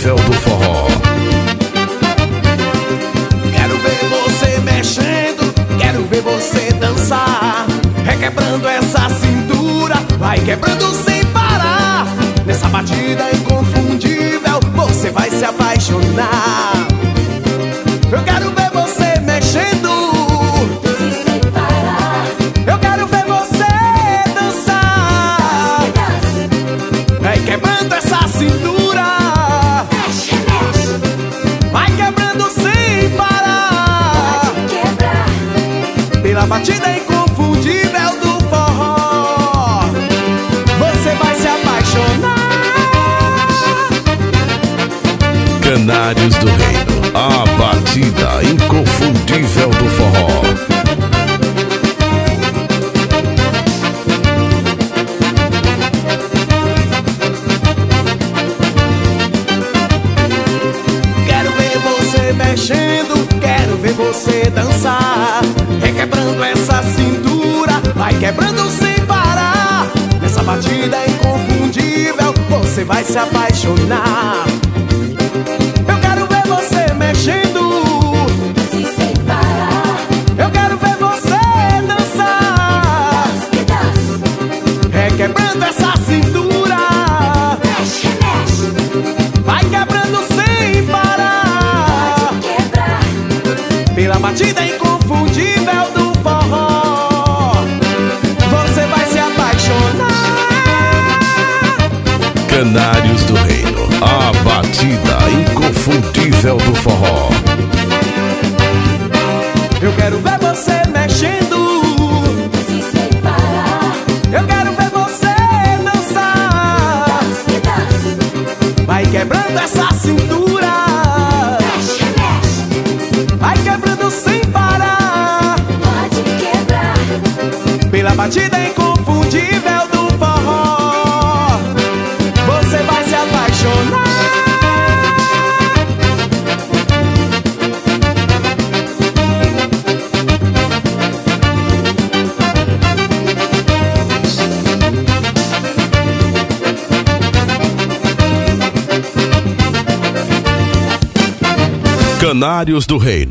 inconfundível do forró. Quero ver você mexendo, quero ver você dançar, requebrando essa cintura, vai quebrando sem parar. Nessa batida inconfundível, você vai se apaixonar. Eu quero ver você mexendo sem parar. Eu quero ver você dançar, vai quebrando essa cintura, Mexe, mexe, vai quebrando sem parar. pode quebrar. Pela batida inconfundível do forró, você vai se apaixonar. Canários do Reino, a batida inconfundível do forró. Quero ver você mexendo, quero ver você dançar, requebrando essa cintura, vai quebrando sem parar. Nessa batida inconfundível, você vai se apaixonar. Eu quero ver você mexendo, Sem parar. eu quero ver você dançar, Pedaço. requebrando essa cintura, Mexe, mexe, vai quebrando sem parar. pode quebrar. Pela batida inconfundível do forró, você vai se apaixonar. Canários do Reino, a batida inconfundível do forró. Eu quero ver você mexendo, Sem parar. eu quero ver você dançar, Pedaço. vai quebrando essa cintura, Mexe, mexe, vai quebrando sem parar. pode quebrar. Pela batida inconfundível do forró, você vai se apaixonar. Canários do Reino.